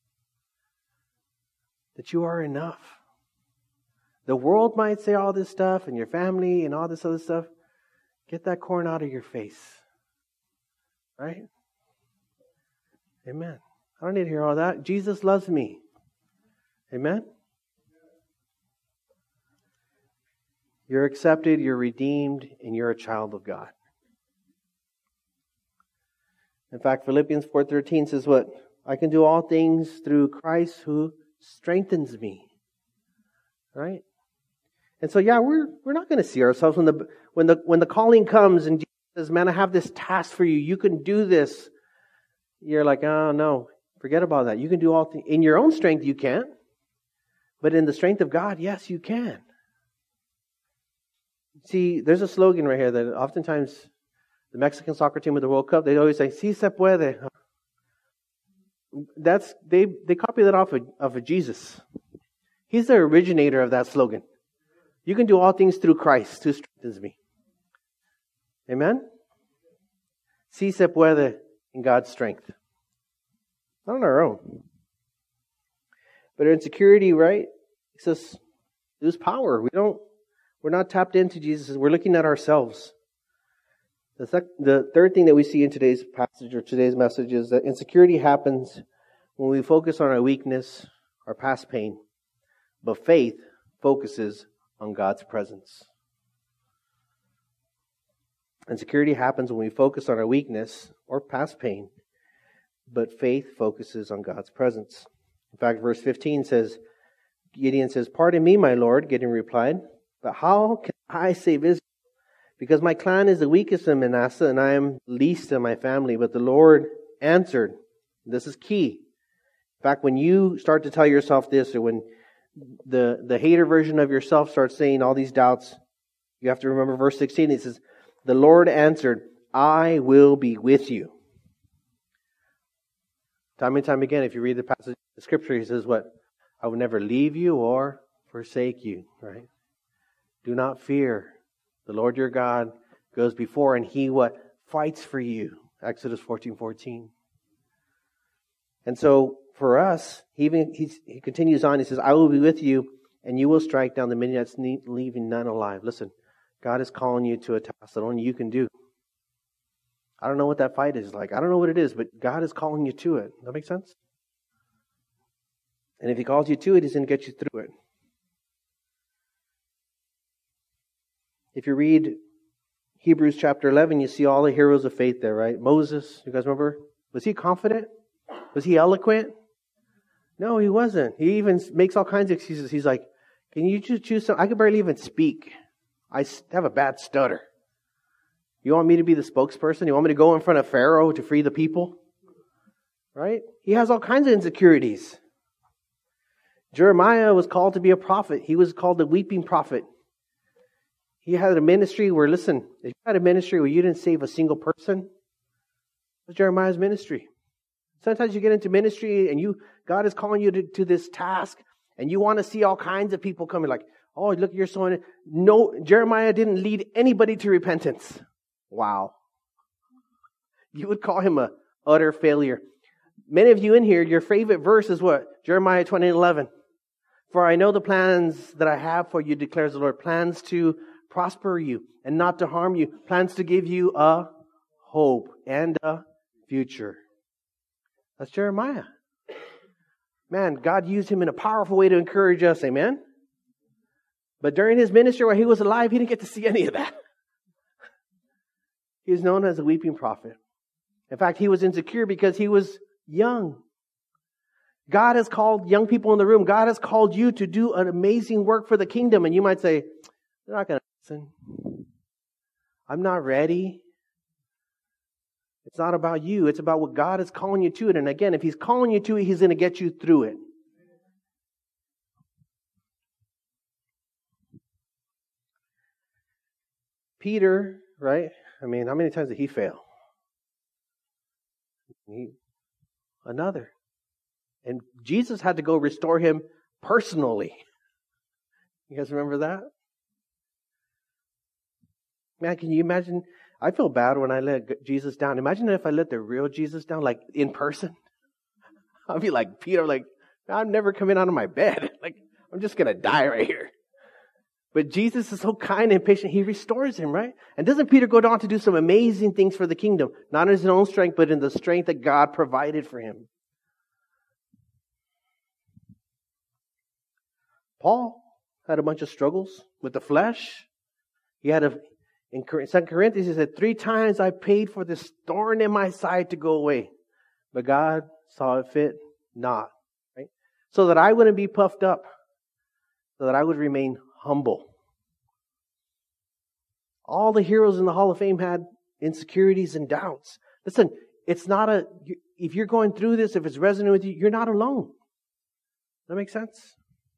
That you are enough. The world might say all this stuff, and your family and all this other stuff. Get that corn out of your face. Right? Amen. I don't need to hear all that. Jesus loves me. Amen? You're accepted, you're redeemed, and you're a child of God. In fact, Philippians 4:13 says what? I can do all things through Christ who strengthens me. Right? And so, we're not going to see ourselves when the calling comes and Jesus says, man, I have this task for you. You can do this. You're like, oh no, forget about that. You can do all things. In your own strength, you can't. But in the strength of God, yes, you can. See, there's a slogan right here that oftentimes the Mexican soccer team with the World Cup, they always say, "Sí se puede." They copy that off of Jesus. He's the originator of that slogan. You can do all things through Christ who strengthens me. Amen? Sí se puede in God's strength. Not on our own. But our insecurity, right? It says, lose power. We're not tapped into Jesus. We're looking at ourselves. The third thing that we see in today's passage or today's message is that insecurity happens when we focus on our weakness, our past pain. But faith focuses on God's presence. Insecurity happens when we focus on our weakness or past pain. But faith focuses on God's presence. In fact, verse 15 says, Gideon says, "Pardon me, my Lord," Gideon replied, "but how can I save Israel? Because my clan is the weakest in Manasseh, and I am least in my family." But the Lord answered. This is key. In fact, when you start to tell yourself this, or when the hater version of yourself starts saying all these doubts, you have to remember verse 16. It says, "The Lord answered, I will be with you." Time and time again, if you read the passage of Scripture, he says what? "I will never leave you or forsake you." Right? Do not fear. The Lord your God goes before, and He what? Fights for you. Exodus 14:14. And so for us, he continues on. He says, "I will be with you, and you will strike down the Midianites, leaving none alive." Listen, God is calling you to a task that only you can do. I don't know what that fight is like. I don't know what it is, but God is calling you to it. Does that make sense? And if He calls you to it, He's going to get you through it. If you read Hebrews chapter 11, you see all the heroes of faith there, right? Moses, you guys remember? Was he confident? Was he eloquent? No, he wasn't. He even makes all kinds of excuses. He's like, "Can you just choose some? I can barely even speak. I have a bad stutter. You want me to be the spokesperson? You want me to go in front of Pharaoh to free the people?" Right? He has all kinds of insecurities. Jeremiah was called to be a prophet. He was called the weeping prophet. He had a ministry where, listen, if you had a ministry where you didn't save a single person, it was Jeremiah's ministry. Sometimes you get into ministry and God is calling you to this task, and you want to see all kinds of people coming like, "Oh, look, you're so in it." No, Jeremiah didn't lead anybody to repentance. Wow. You would call him a utter failure. Many of you in here, your favorite verse is what? Jeremiah 20:11. "For I know the plans that I have for you, declares the Lord, plans to prosper you and not to harm you, plans to give you a hope and a future." That's Jeremiah. Man, God used him in a powerful way to encourage us. Amen? But during his ministry while he was alive, he didn't get to see any of that. He was known as a weeping prophet. In fact, he was insecure because he was young. God has called young people in the room. God has called you to do an amazing work for the kingdom. And you might say, "They're not going to listen. I'm not ready." It's not about you. It's about what God is calling you to it. And again, if He's calling you to it, He's going to get you through it. Peter, right? I mean, how many times did he fail? Another. And Jesus had to go restore him personally. You guys remember that? Man, can you imagine? I feel bad when I let Jesus down. Imagine if I let the real Jesus down, like in person. I'll be like Peter, like, "I'm never coming out of my bed. Like, I'm just going to die right here." But Jesus is so kind and patient. He restores him, right? And doesn't Peter go on to do some amazing things for the kingdom? Not in his own strength, but in the strength that God provided for him. Paul had a bunch of struggles with the flesh. He had in 2 Corinthians, he said, 3 times I paid for this thorn in my side to go away. But God saw it fit not. Right? So that I wouldn't be puffed up. So that I would remain humble. All the heroes in the Hall of Fame had insecurities and doubts. Listen, it's not if you're going through this, if it's resonating with you, you're not alone. Does that make sense?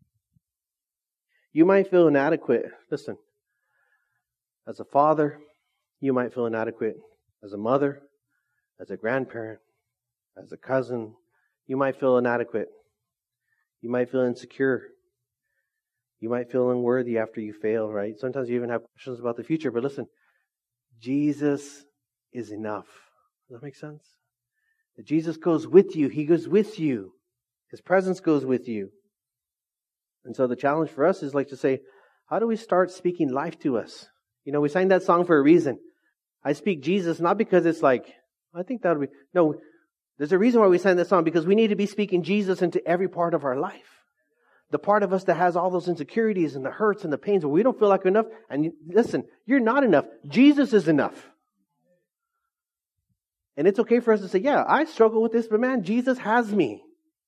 You might feel inadequate. Listen, as a father, you might feel inadequate. As a mother, as a grandparent, as a cousin, you might feel inadequate. You might feel insecure. You might feel unworthy after you fail, right? Sometimes you even have questions about the future. But listen, Jesus is enough. Does that make sense? That Jesus goes with you. He goes with you. His presence goes with you. And so the challenge for us is like to say, how do we start speaking life to us? You know, we sang that song for a reason. I speak Jesus, not because it's like, I think that would be, no, there's a reason why we sang that song, because we need to be speaking Jesus into every part of our life. The part of us that has all those insecurities and the hurts and the pains where we don't feel like we're enough. And listen, you're not enough. Jesus is enough. And it's okay for us to say, yeah, I struggle with this, but man, Jesus has me.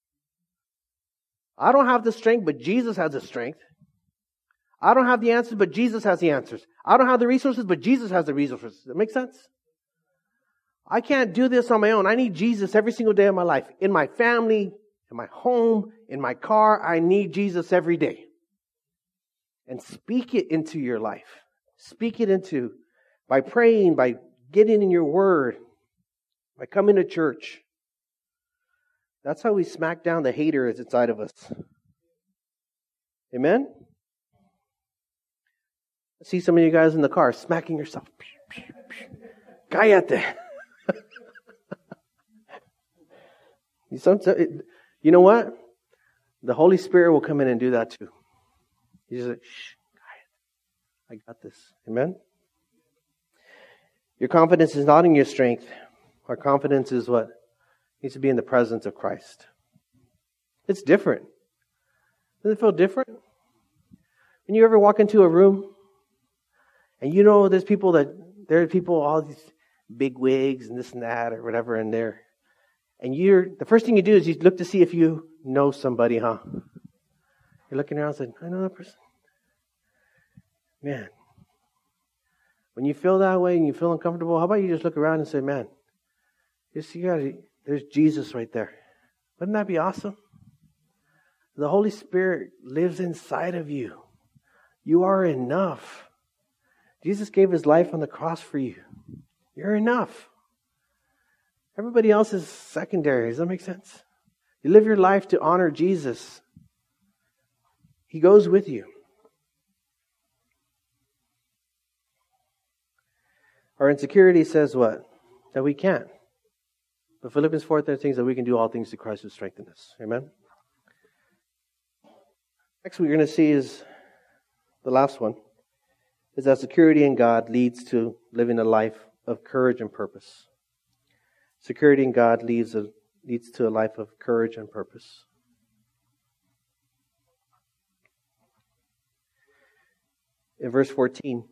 I don't have the strength, but Jesus has the strength. I don't have the answers, but Jesus has the answers. I don't have the resources, but Jesus has the resources. Does that make sense? I can't do this on my own. I need Jesus every single day of my life. In my family, in my home, in my car, I need Jesus every day. And speak it into your life. Speak it into, by praying, by getting in your word, by coming to church. That's how we smack down the hater that's inside of us. Amen? I see some of you guys in the car smacking yourself. Cállate. You know what? The Holy Spirit will come in and do that too. He's just like, shh, I got this. Amen? Your confidence is not in your strength. Our confidence is what? Needs to be in the presence of Christ. It's different. Doesn't it feel different? When you ever walk into a room and you know there are people, all these big wigs and this and that or whatever in there. And the first thing you do is you look to see if you know somebody, huh? You're looking around and saying, I know that person. Man, when you feel that way and you feel uncomfortable, how about you just look around and say, man, there's Jesus right there. Wouldn't that be awesome? The Holy Spirit lives inside of you. You are enough. Jesus gave His life on the cross for you. You're enough. Everybody else is secondary. Does that make sense? You live your life to honor Jesus. He goes with you. Our insecurity says what? That we can't. But Philippians 4:13 that we can do all things through Christ who strengthens us. Amen? Next we're going to see is the last one. Is that security in God leads to living a life of courage and purpose. Security in God leads to a life of courage and purpose. In verse 14,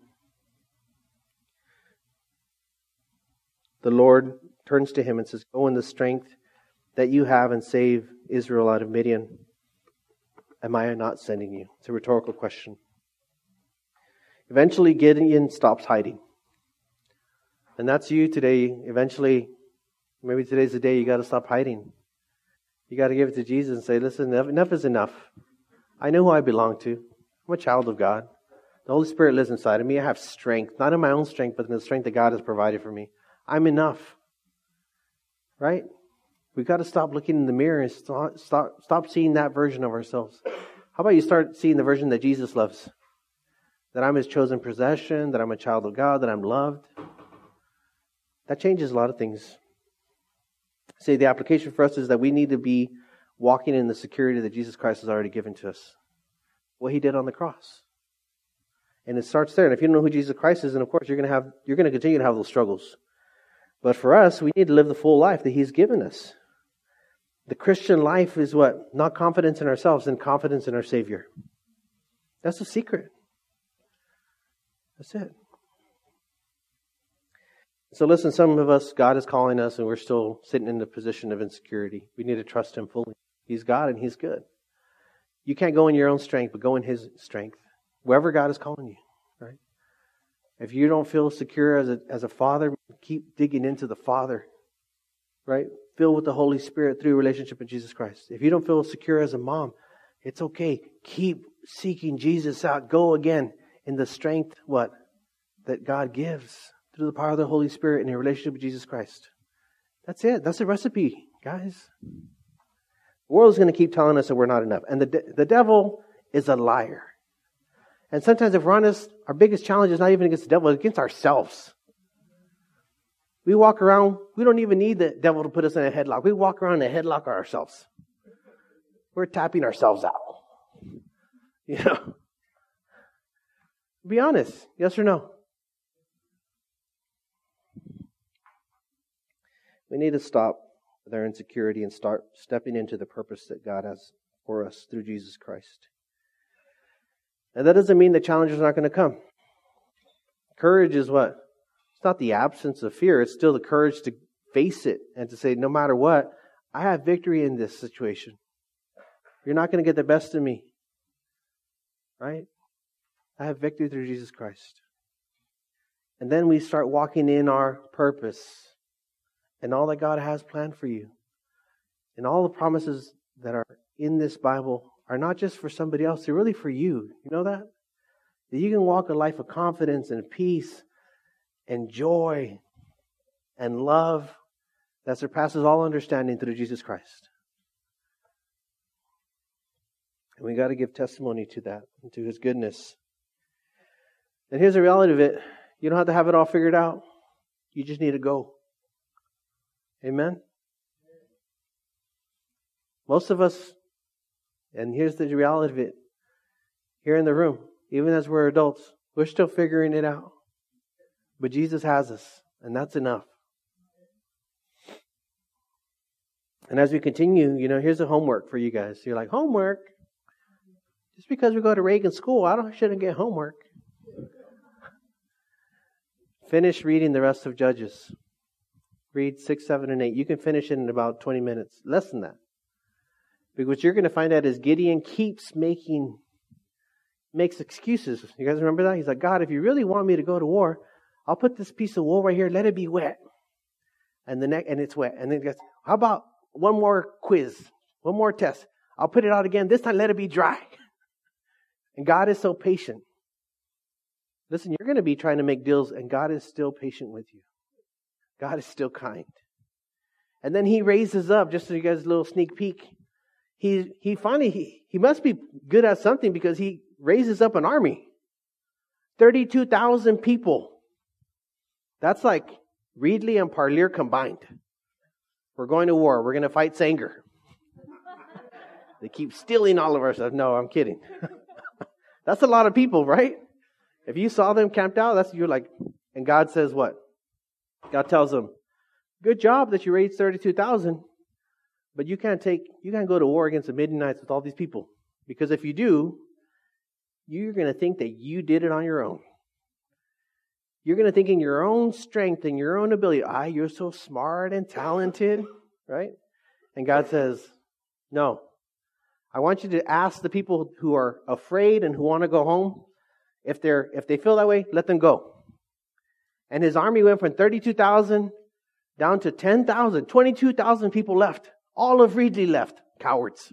the Lord turns to him and says, go in the strength that you have and save Israel out of Midian. Am I not sending you? It's a rhetorical question. Eventually, Gideon stops hiding. And that's you today. Eventually, maybe today's the day you got to stop hiding. You got to give it to Jesus and say, listen, enough is enough. I know who I belong to. I'm a child of God. The Holy Spirit lives inside of me. I have strength, not in my own strength, but in the strength that God has provided for me. I'm enough. Right? We've got to stop looking in the mirror and stop seeing that version of ourselves. How about you start seeing the version that Jesus loves? That I'm His chosen possession, that I'm a child of God, that I'm loved. That changes a lot of things. See, the application for us is that we need to be walking in the security that Jesus Christ has already given to us. What He did on the cross. And it starts there. And if you don't know who Jesus Christ is, then of course you're going to continue to have those struggles. But for us, we need to live the full life that He's given us. The Christian life is what? Not confidence in ourselves and confidence in our Savior. That's the secret. That's it. So listen, some of us, God is calling us and we're still sitting in the position of insecurity. We need to trust Him fully. He's God and He's good. You can't go in your own strength, but go in His strength. Wherever God is calling you, right? If you don't feel secure as a father, keep digging into the Father, right? Filled with the Holy Spirit through relationship with Jesus Christ. If you don't feel secure as a mom, it's okay. Keep seeking Jesus out. Go again in the strength, that God gives through the power of the Holy Spirit in your relationship with Jesus Christ. That's it. That's the recipe, guys. The world is going to keep telling us that we're not enough. And the devil is a liar. And sometimes if we're honest, our biggest challenge is not even against the devil, it's against ourselves. We walk around, we don't even need the devil to put us in a headlock. We walk around in a headlock ourselves. We're tapping ourselves out. You know? Be honest. Yes or no? We need to stop with our insecurity and start stepping into the purpose that God has for us through Jesus Christ. And that doesn't mean the challenges are not going to come. Courage is what? It's not the absence of fear. It's still the courage to face it and to say, no matter what, I have victory in this situation. You're not going to get the best of me. Right? I have victory through Jesus Christ. And then we start walking in our purpose and all that God has planned for you. And all the promises that are in this Bible are not just for somebody else, they're really for you. You know that? That you can walk a life of confidence and peace and joy and love that surpasses all understanding through Jesus Christ. And we got to give testimony to that and to His goodness. And here's the reality of it. You don't have to have it all figured out. You just need to go. Amen? Most of us, and here's the reality of it, here in the room, even as we're adults, we're still figuring it out. But Jesus has us, and that's enough. And as we continue, here's the homework for you guys. You're like, homework? Just because we go to Reagan School, shouldn't get homework. Finish reading the rest of Judges. Read 6, 7, and 8. You can finish it in about 20 minutes. Less than that. Because what you're going to find out is Gideon makes excuses. You guys remember that? He's like, God, if you really want me to go to war, I'll put this piece of wool right here. Let it be wet. And it's wet. And then he goes, how about one more quiz? One more test. I'll put it out again. This time let it be dry. And God is so patient. Listen, you're going to be trying to make deals, and God is still patient with you. God is still kind. And then He raises up, just so you guys a little sneak peek. He must be good at something because He raises up an army. 32,000 people. That's like Reedley and Parlier combined. We're going to war. We're going to fight Sanger. They keep stealing all of our stuff. No, I'm kidding. That's a lot of people, right? If you saw them camped out, you're like, and God says what? God tells them, good job that you raised 32,000, but you can't go to war against the Midianites with all these people. Because if you do, you're going to think that you did it on your own. You're going to think in your own strength and your own ability, you're so smart and talented, right? And God says, no. I want you to ask the people who are afraid and who want to go home, if they feel that way, let them go. And His army went from 32,000 down to 10,000. 22,000 people left. All of Reedley left. Cowards.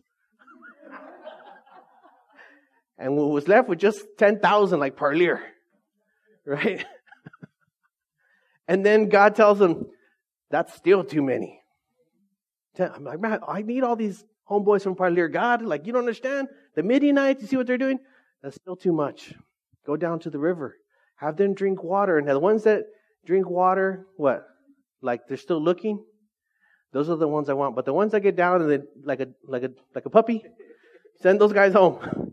And what was left was just 10,000 like Parlier. Right? And then God tells them, that's still too many. I'm like, man, I need all these homeboys from Parlier. God, you don't understand? The Midianites, you see what they're doing? That's still too much. Go down to the river. Have them drink water. And the ones that drink water, what? Like they're still looking? Those are the ones I want. But the ones that get down and they like a puppy, send those guys home.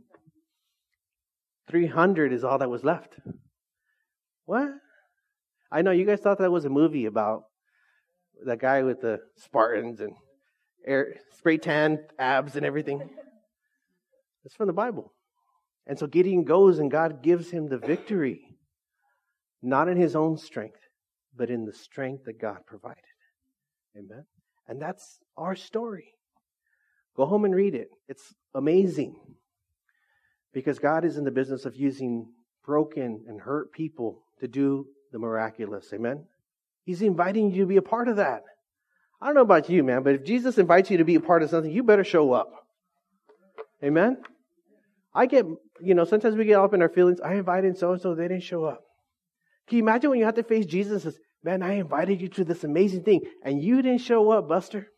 300 is all that was left. What? I know you guys thought that was a movie about that guy with the Spartans and spray tan abs and everything. It's from the Bible. And so Gideon goes and God gives him the victory. Not in his own strength, but in the strength that God provided. Amen. And that's our story. Go home and read it. It's amazing. Because God is in the business of using broken and hurt people to do the miraculous. Amen. He's inviting you to be a part of that. I don't know about you, man, but if Jesus invites you to be a part of something, you better show up. Amen. I get, sometimes we get up in our feelings. I invited so-and-so, they didn't show up. Can you imagine when you have to face Jesus and says, man, I invited you to this amazing thing, and you didn't show up, Buster?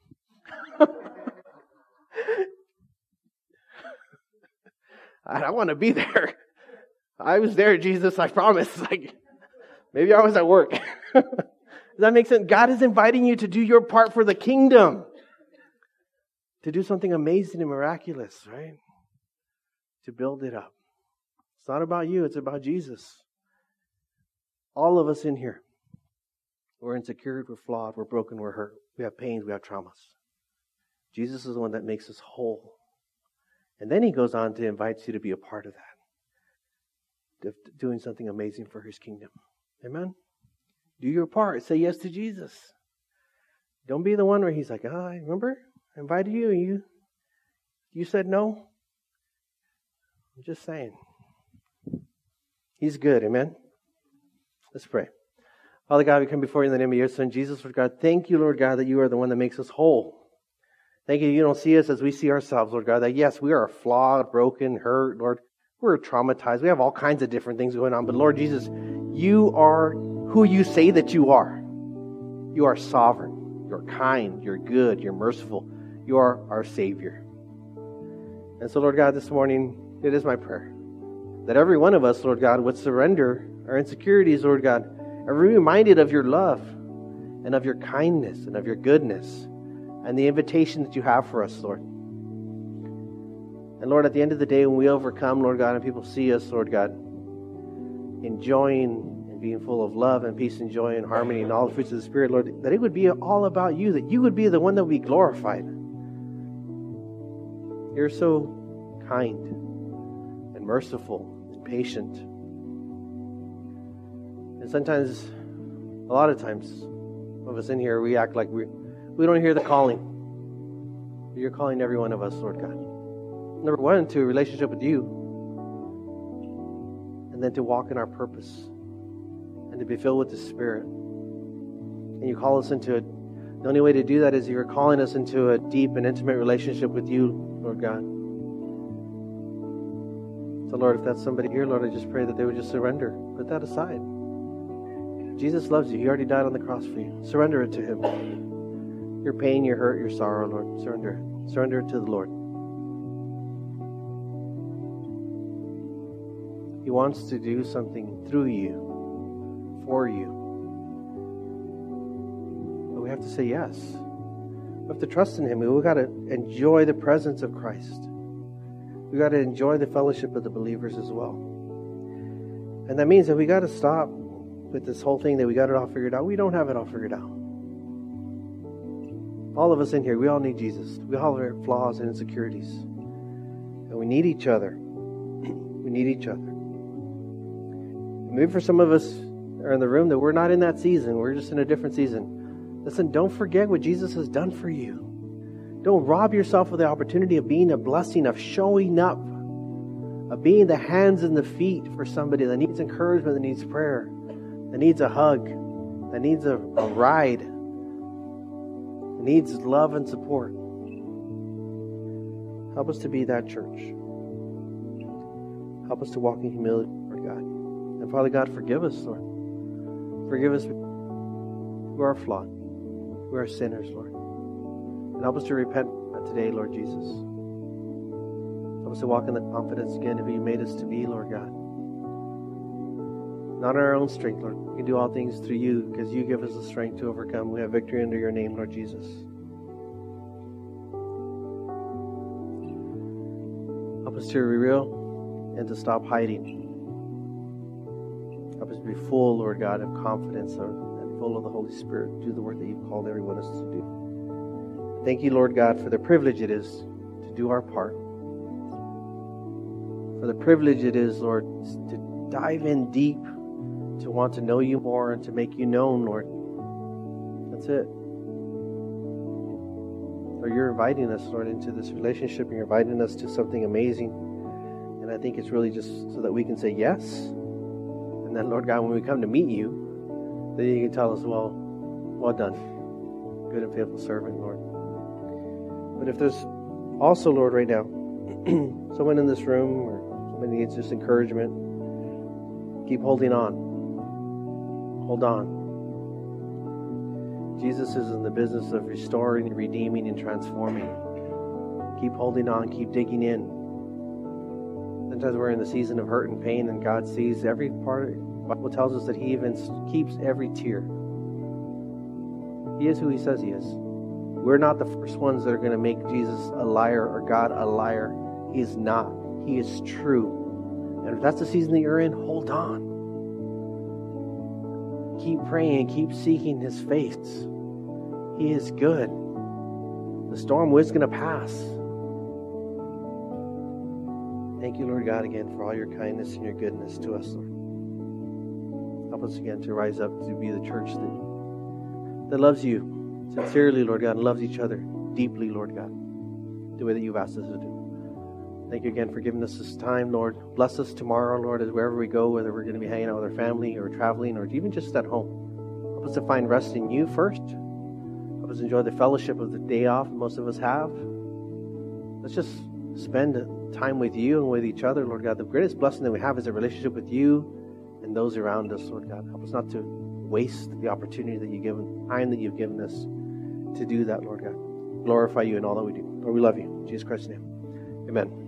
I want to be there. I was there, Jesus, I promise. Maybe I was at work. Does that make sense? God is inviting you to do your part for the kingdom. To do something amazing and miraculous, right? To build it up. It's not about you, it's about Jesus. All of us in here, we're insecure, we're flawed, we're broken, we're hurt. We have pains, we have traumas. Jesus is the one that makes us whole. And then he goes on to invite you to be a part of that. Doing something amazing for his kingdom. Amen? Do your part. Say yes to Jesus. Don't be the one where he's like, I remember I invited you and you said no. I'm just saying. He's good. Amen? Let's pray. Father God, we come before you in the name of your Son, Jesus, Lord God. Thank you, Lord God, that you are the one that makes us whole. Thank you don't see us as we see ourselves, Lord God, that yes, we are flawed, broken, hurt, Lord. We're traumatized. We have all kinds of different things going on. But Lord Jesus, you are who you say that you are. You are sovereign. You're kind. You're good. You're merciful. You are our Savior. And so, Lord God, this morning, it is my prayer that every one of us, Lord God, would surrender our insecurities, Lord God, and be reminded of your love and of your kindness and of your goodness and the invitation that you have for us, Lord. And Lord, at the end of the day, when we overcome, Lord God, and people see us, Lord God, enjoying and being full of love and peace and joy and harmony and all the fruits of the Spirit, Lord, that it would be all about you, that you would be the one that would be glorified. You're so kind and merciful and patient. And sometimes, a lot of times, of us in here, we act like we don't hear the calling. You're calling every one of us, Lord God. Number one, to a relationship with you. And then to walk in our purpose. And to be filled with the Spirit. And you call us into it. The only way to do that is you're calling us into a deep and intimate relationship with you, Lord God. So Lord, if that's somebody here, Lord, I just pray that they would just surrender. Put that aside. Jesus loves you. He already died on the cross for you. Surrender it to Him. Your pain, your hurt, your sorrow, Lord. Surrender it. Surrender it to the Lord. He wants to do something through you, for you. But we have to say yes. We have to trust in Him. We've got to enjoy the presence of Christ. We've got to enjoy the fellowship of the believers as well. And that means that we got to stop with this whole thing that we got it all figured out. We don't have it all figured out. All of us in here, we all need Jesus. We all have flaws and insecurities. And we need each other. We need each other. Maybe for some of us are in the room that we're not in that season. We're just in a different season. Listen, don't forget what Jesus has done for you. Don't rob yourself of the opportunity of being a blessing, of showing up, of being the hands and the feet for somebody that needs encouragement, that needs prayer, that needs a hug, that needs a ride, that needs love and support. Help us to be that church. Help us to walk in humility, Lord God. And Father God, forgive us, Lord. Forgive us who are flawed, who are sinners, Lord. And help us to repent today, Lord Jesus. Help us to walk in the confidence again of who you made us to be, Lord God. Not in our own strength, Lord. We can do all things through you because you give us the strength to overcome. We have victory under your name, Lord Jesus. Help us to be real and to stop hiding. Help us to be full, Lord God, of confidence and full of the Holy Spirit. Do the work that you've called every one of us to do. Thank you, Lord God, for the privilege it is to do our part. For the privilege it is, Lord, to dive in deep to want to know you more and to make you known, Lord. That's it. Lord, you're inviting us, Lord, into this relationship. You're inviting us to something amazing. And I think it's really just so that we can say yes. And then, Lord God, when we come to meet you, then you can tell us, well done, good and faithful servant, Lord. But if there's also, Lord, right now, someone in this room or somebody needs just encouragement, keep holding on. Hold on. Jesus is in the business of restoring, redeeming, and transforming. Keep holding on. Keep digging in. Sometimes we're in the season of hurt and pain, and God sees every part. The Bible tells us that He even keeps every tear. He is who He says He is. We're not the first ones that are going to make Jesus a liar or God a liar. He is not. He is true. And if that's the season that you're in, hold on. Keep praying. Keep seeking His face. He is good. The storm is going to pass. Thank you, Lord God, again for all your kindness and your goodness to us, Lord. Help us again to rise up to be the church that loves you sincerely, Lord God, and loves each other deeply, Lord God, the way that you've asked us to do. Thank you again for giving us this time, Lord. Bless us tomorrow, Lord, as wherever we go, whether we're going to be hanging out with our family or traveling or even just at home. Help us to find rest in you first. Help us enjoy the fellowship of the day off most of us have. Let's just spend time with you and with each other, Lord God. The greatest blessing that we have is a relationship with you and those around us, Lord God. Help us not to waste the opportunity that you've given, time that you've given us to do that, Lord God. Glorify you in all that we do. Lord, we love you. In Jesus Christ's name. Amen.